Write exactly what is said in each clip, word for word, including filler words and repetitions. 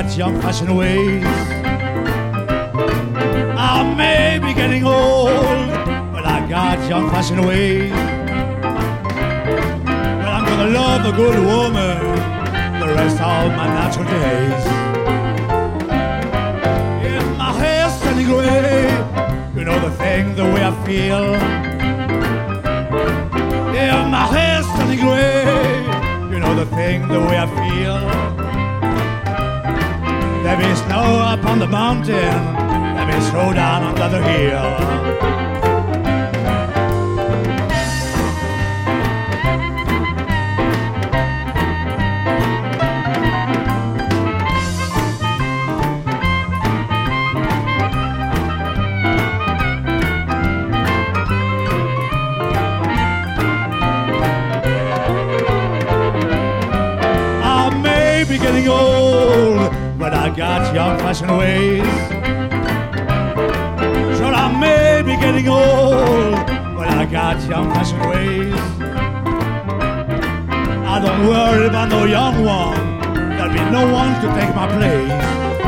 got young fashioned ways. I may be getting old, but I got young fashioned ways. But I'm gonna love a good woman the rest of my natural days. If my hair's turning gray, you know the thing, the way I feel. If my hair's turning gray, you know the thing, the way I feel. There be snow up on the mountain, there be snow down on the other hill. Be getting old, but I got young fashioned ways. Sure, I may be getting old, but I got young fashioned ways. I don't worry about no young one, there'll be no one to take my place.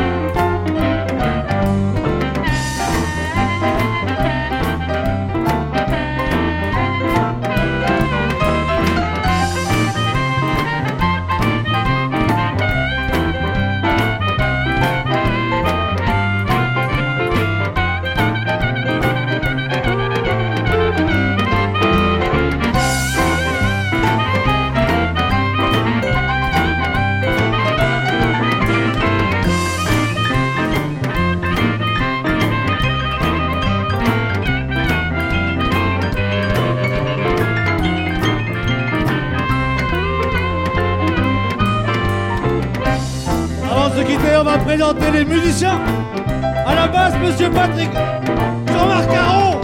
Avant de se quitter, on va présenter les musiciens. À la basse, Monsieur Patrick Jean-Marc Caron.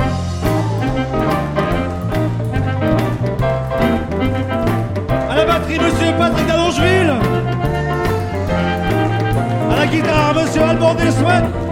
À la batterie, Monsieur Patrick d'Allongeville. À la guitare, Monsieur Alban Desouettes.